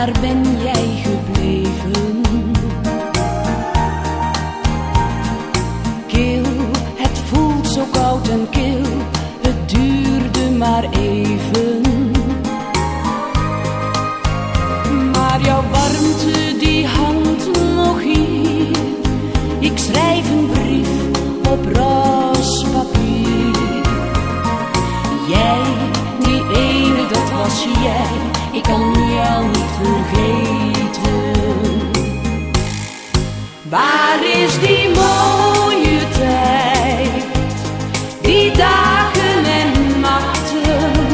waar ben jij gebleven? Kil, het voelt zo koud en kil, het duurde maar even. Maar jouw warmte die hangt nog hier. Ik schrijf een brief op roze papier. Jij, die ene, dat was jij. Ik kan jou niet vergeten. Waar is die mooie tijd? Die dagen en nachten.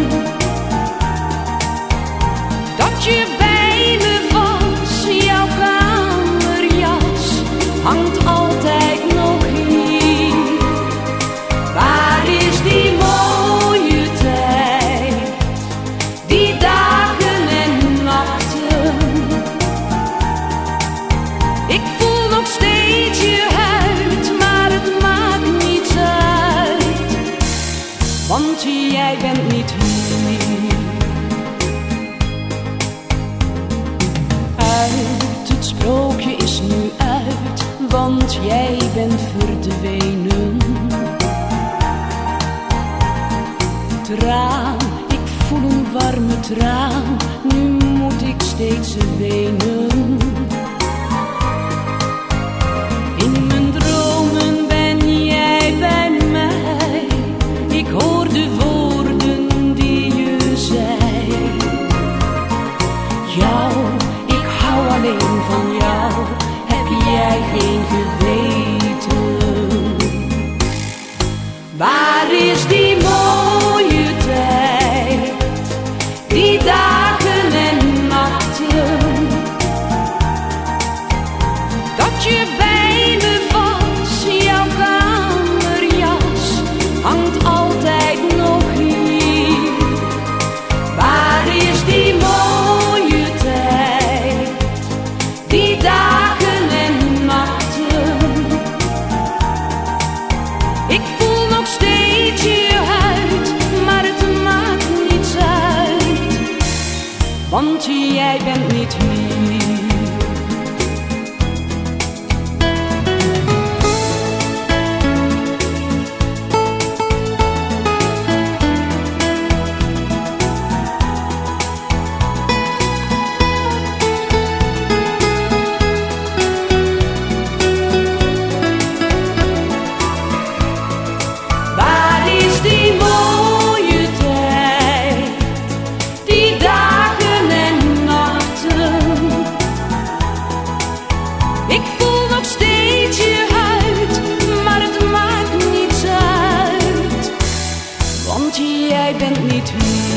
Dat je bij me was, jouw kamerjas hangt altijd nog hier. Waar is die mooie tijd? Die dagen en nachten. Ik voel nog steeds je huid, maar het maakt niets uit. Want jij bent niet hier. Uit, het sprookje is nu uit, want jij bent verdwenen. Traan, ik voel een warme traan, nu moet ik steeds wenen. In mijn dromen ben jij bij mij, ik hoor de woorden die je zei. Jou, ik hou alleen van jou, heb jij geen geweten? Waar is die mooie tijd? Die dagen en nachten. Dat je bij me was, jouw kamerjas hangt altijd nog hier. Waar is die mooie tijd? Die dagen en nachten. Ik voel nog steeds je huid, maar het maakt niets uit. Want jij bent niet hier. Ik voel nog steeds je huid, maar het maakt niets uit. Want jij bent niet hier.